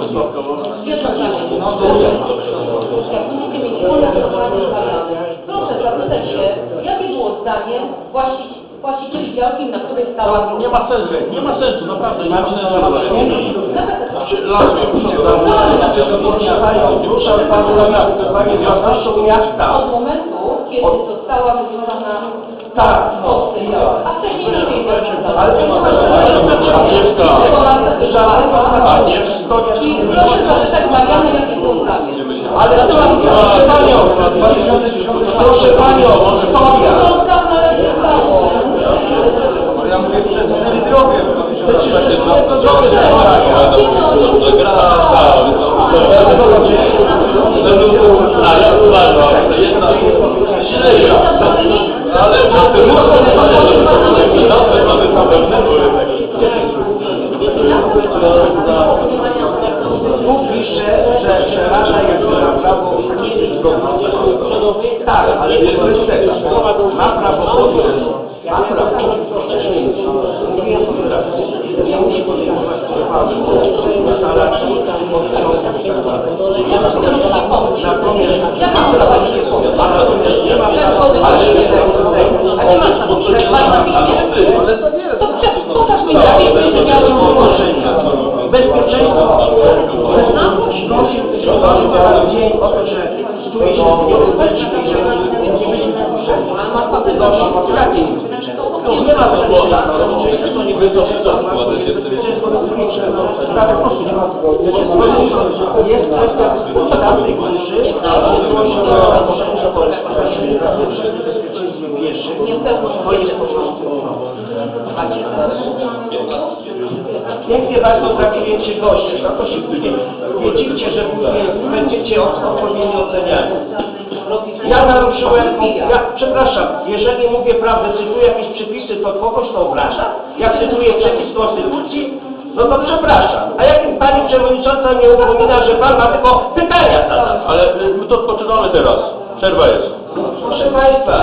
Proszę zapytać się, jakie było zdanie właścicieli działki, na której stała... Nie ma sensu, naprawdę nie ma sensu. Od momentu, kiedy została wybudowana a wcześniej nie ale proszę zapytać Marianę, jakie było zdanie. Ale proszę Panią, ja mówię przed drogę. Pisze, że Rada jako prawo nie jest zgodna. Tak, ale nie jest tego. Ma prawo podjąć. Ma prawo. Nie musi podejmować uchwały, starać się natomiast ma prawo nie podjąć. Natomiast nie ma prawa, ale nie bezpieczeństwo dzień o to, że stuje się nie bezpieczeństwo, nie byliśmy puszczeni. Nie ma bezpieczeństwa, nie bezpieczeństwo jest kwestia tamtej kuszy, bezpieczeństwem pieszych, to jest po prostu pięknie bardzo traktujecie gości, no to się nie dziwcie, że będziecie odpowiednio oceniani. Ja naruszyłem, przepraszam, jeżeli mówię prawdę, cytuję jakieś przepisy, to kogoś to obraża? Jak cytuję przepis Konstytucji, no to przepraszam. A jak Pani Przewodnicząca mnie upomina, że Pan ma tylko pytania zadać? Ale my to odpoczynamy teraz. Przerwa jest. Proszę Państwa.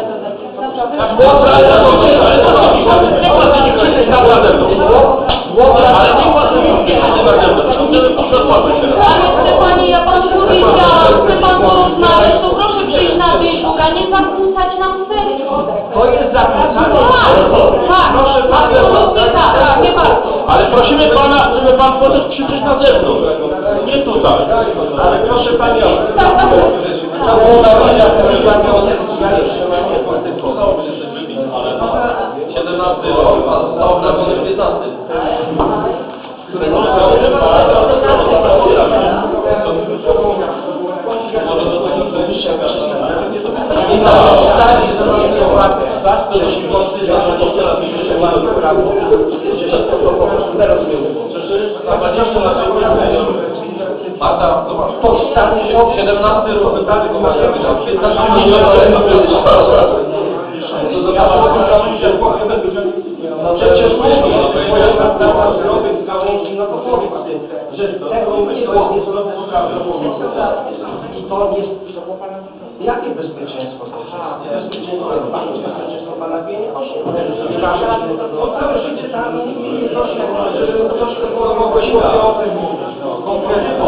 Panie, ja Panu powiedziałam, chce Pan porozmawiać, to proszę przyjść na dyżur, a nie zakłócać nam serce. To jest zakłócanie. Tak, proszę Pana. Tak, nie bardzo. Ale prosimy Pana, żeby Pan poszedł krzyczeć na zewnątrz. Nie tutaj. Ale proszę Panią. Ja jeszcze mam nie postępował. 17 rok, a został obrażony 15. Marta, zobacz. 17 rok, 15 przecież moja prawa zrobić z gałęzi, no to powiedz tym, że tego to jest niezgodne z prawem. I to jest... Jakie bezpieczeństwo to jest? Bezpieczeństwo Pana pieniądze. No całe życie tam nie troszkę było mogłeś o tym konkretnie.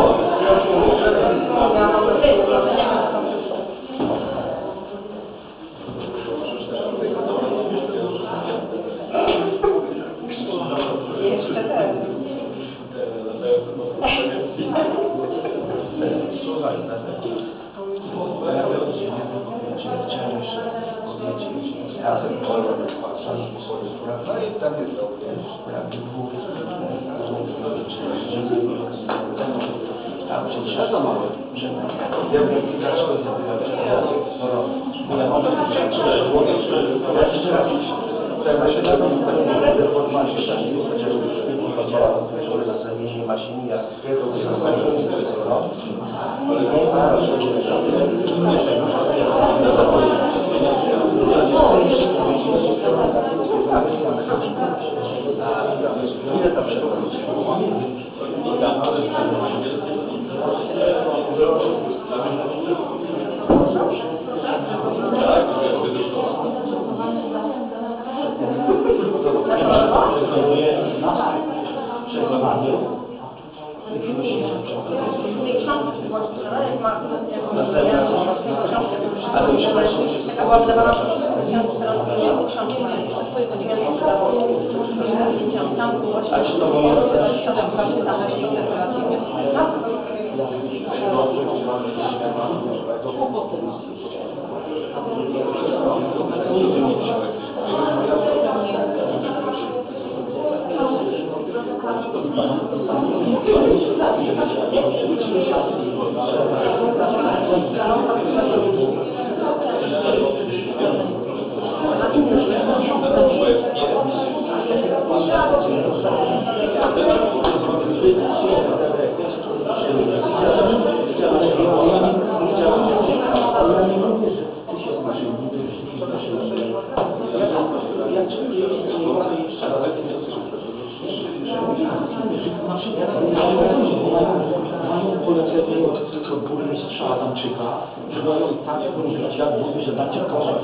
Tylko burmistrza Adamczyka, żeby oni tak mówić, jak mówi, że dacie koszek.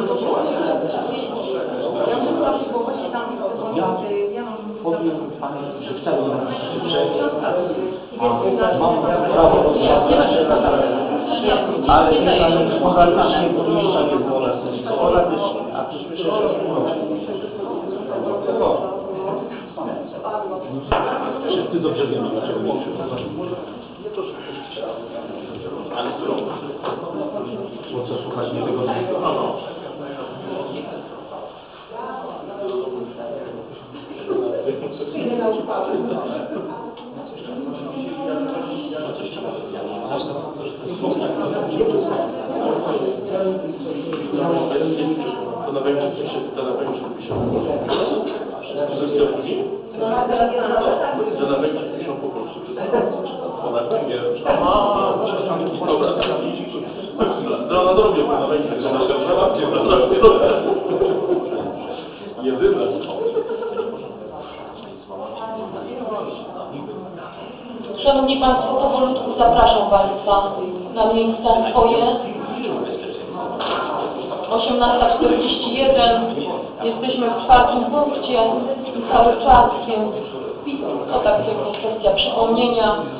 Ja powiem Pani, że wcale nie mam a mam prawo rozmawiać, ale moralnie burmistrza nie było rasyjskiego. A przecież myślę, że wszyscy dobrze wiemy, dlaczego nie przychodzą. Ale którą? Bo co słuchać niewygodnego? To na pewno pisze. To na pewno pisze po polsku. Ona będzie... Dobra. Na drogę na wejście. Jedyne. Szanowni Państwo, powolutku zapraszam Państwa na miejsca swoje. 18:41. Jesteśmy w czwartym punkcie i cały czas, więc to tak tylko kwestia przypomnienia.